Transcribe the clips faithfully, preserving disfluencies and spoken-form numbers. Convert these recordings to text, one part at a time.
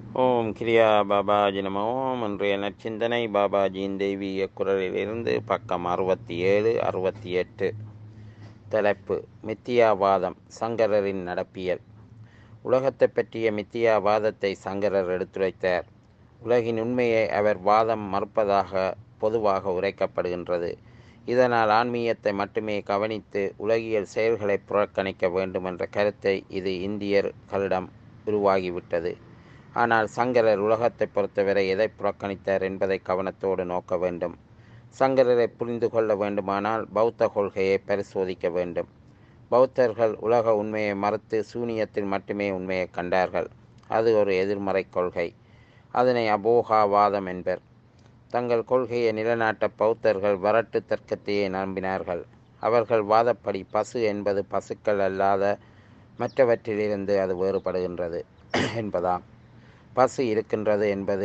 ஓம் கிரியா பாபாஜி நம ஓம். இன்றைய நற்சிந்தனை பாபாஜியின் தெய்வீக குரலிலிருந்து பக்கம் அறுபத்தி ஏழு அறுபத்தி எட்டு. தலைப்பு: மித்தியாவாதம், சங்கரரின் நடப்பியல். உலகத்தை பற்றிய மித்தியாவாதத்தை சங்கரர் எடுத்துரைத்தார். உலகின் உண்மையை அவர் வாதம் மறுப்பதாக பொதுவாக உரைக்கப்படுகின்றது. இதனால் ஆன்மீகத்தை மட்டுமே கவனித்து உலகியல் செயல்களை புறக்கணிக்க வேண்டும் என்ற கருத்தை இது இந்தியர்களிடம் உருவாகிவிட்டது. ஆனால் சங்கரர் உலகத்தை பொறுத்தவரை எதை புறக்கணித்தார் என்பதை கவனத்தோடு நோக்க வேண்டும். சங்கரரை புரிந்து கொள்ள வேண்டுமானால் பௌத்த கொள்கையை பரிசோதிக்க வேண்டும். பௌத்தர்கள் உலக உண்மையை மறுத்து சூனியத்தில் மட்டுமே உண்மையை கண்டார்கள். அது ஒரு எதிர்மறை கொள்கை. அதனை அபோகாவாதம் என்பர். தங்கள் கொள்கையை நிலைநாட்ட பௌத்தர்கள் வரட்டு தர்க்கத்தையே நம்பினார்கள். அவர்கள் வாதப்படி பசு என்பது பசுக்கள் அல்லாத மற்றவற்றிலிருந்து அது வேறுபடுகின்றது என்பதாம். பசு இருக்கின்றது என்பது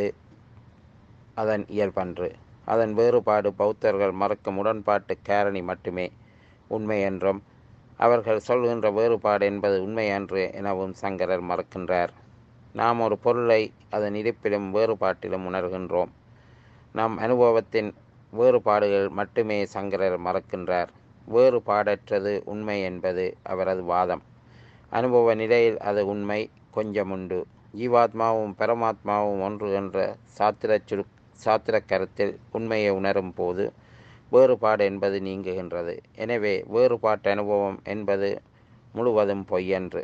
அதன் இயல்பன்று. அதன் வேறுபாடு பௌத்தர்கள் மறுக்கும் உடன்பாட்டு காரணி மட்டுமே உண்மை என்றும், அவர்கள் சொல்கின்ற வேறுபாடு என்பது உண்மை அன்று எனவும் சங்கரர் மறுக்கின்றார். நாம் ஒரு பொருளை அதன் இருப்பிலும் வேறுபாட்டிலும் உணர்கின்றோம். நம் அனுபவத்தின் வேறுபாடுகள் மட்டுமே சங்கரர் மறுக்கின்றார். வேறுபாடற்றது உண்மை என்பது அவரது வாதம். அனுபவ நிலையில் அது உண்மை கொஞ்சமுண்டு. ஜீவாத்மாவும் பரமாத்மாவும் ஒன்று என்ற சாத்திர சுரு சாத்திர கருத்தில் உண்மையை உணரும் போது வேறுபாடு என்பது நீங்குகின்றது. எனவே வேறுபாட்டு அனுபவம் என்பது முழுவதும் பொய்யன்று.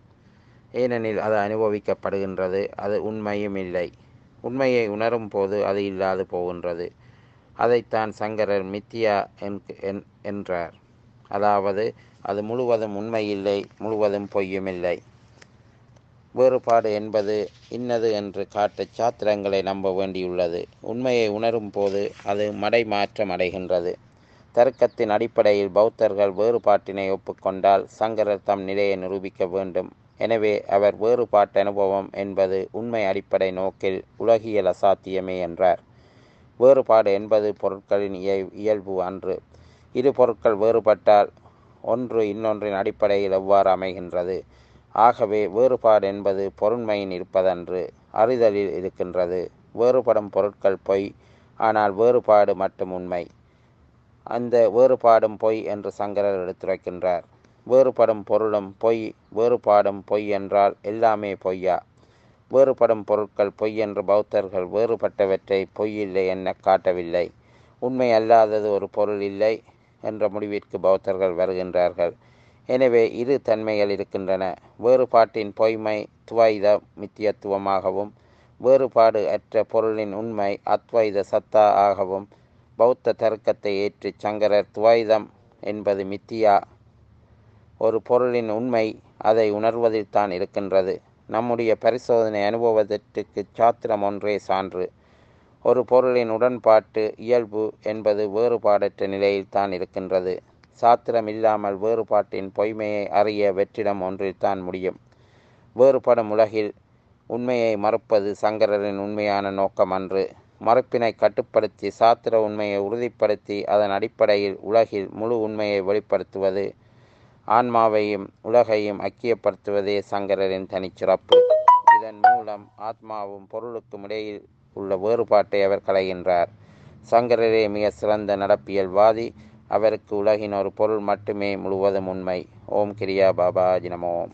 ஏனெனில் அது அனுபவிக்கப்படுகின்றது, அது உண்மையும் இல்லை. உண்மையை உணரும் போது அது இல்லாது போகின்றது. அதைத்தான் சங்கரர் மித்தியா என்றார். அதாவது அது முழுவதும் உண்மையில்லை, முழுவதும் பொய்யுமில்லை. வேறுபாடு என்பது இன்னது என்று காட்ட சாத்திரங்களை நம்ப வேண்டியுள்ளது. உண்மையை உணரும் போது அது மடை மாற்றம் அடைகின்றது. தர்க்கத்தின் அடிப்படையில் பௌத்தர்கள் வேறுபாட்டினை ஒப்புக்கொண்டால் சங்கரர் தம் நிலையை நிரூபிக்க வேண்டும். எனவே அவர் வேறுபாட்டு அனுபவம் என்பது உண்மை அடிப்படை நோக்கில் உலகியல் அசாத்தியமே என்றார். வேறுபாடு என்பது பொருட்களின் இயல்பு அன்று. இரு பொருட்கள் வேறுபட்டால் ஒன்று இன்னொன்றின் அடிப்படையில் எவ்வாறு அமைகின்றது? ஆகவே வேறுபாடு என்பது பொருண்மையின் இருப்பதன்று, அறிதலில் இருக்கின்றது. வேறுபடும் பொருட்கள் பொய், ஆனால் வேறுபாடு மட்டும் உண்மை. அந்த வேறுபாடும் பொய் என்று சங்கரர் எடுத்துரைக்கின்றார். வேறுபடும் பொருளும் பொய், வேறுபாடும் பொய் என்றால் எல்லாமே பொய்யா? வேறுபடும் பொருட்கள் பொய் என்று பௌத்தர்கள் வேறுபட்டவற்றை பொய்யில்லை என காட்டவில்லை. உண்மை அல்லாதது ஒரு பொருள் இல்லை என்ற முடிவிற்கு பௌத்தர்கள் வருகின்றார்கள். எனவே இரு தன்மைகள் இருக்கின்றன. வேறுபாட்டின் பொய்மை துவைத மித்தியத்துவமாகவும், வேறுபாடு அற்ற பொருளின் உண்மை அத்வைத சத்தா ஆகவும் பௌத்த தர்க்கத்தை ஏற்று சங்கரர் துவைதம் என்பது மித்தியா, ஒரு பொருளின் உண்மை அதை உணர்வதில் தான் இருக்கின்றது. நம்முடைய பரிசோதனை அனுபவத்திற்கு சாத்திரம் ஒன்றே சான்று. ஒரு பொருளின் உடன்பாட்டு இயல்பு என்பது வேறுபாடற்ற நிலையில் தான் இருக்கின்றது. சாத்திரம் இல்லாமல் வேறுபாட்டின் பொய்மையை அறிய வெற்றிடம் ஒன்றில்தான் முடியும். வேறுபடும் உலகில் உண்மையை மறுப்பது சங்கரரின் உண்மையான நோக்கம் அன்று. மறுப்பினை கட்டுப்படுத்தி சாத்திர உண்மையை உறுதிப்படுத்தி அதன் அடிப்படையில் உலகில் முழு உண்மையை வெளிப்படுத்துவது, ஆன்மாவையும் உலகையும் ஐக்கியப்படுத்துவதே சங்கரரின் தனிச்சிறப்பு. இதன் மூலம் ஆத்மாவும் பொருளுக்கும் இடையில் உள்ள வேறுபாட்டை அவர் களைகின்றார். சங்கரரே மிக சிறந்த நடப்பியல்வாதி. அவருக்கு உலகின் ஒரு பொருள் மட்டுமே முழுவதும் உண்மை. ஓம் கிரியா பாபாஜி நமோ.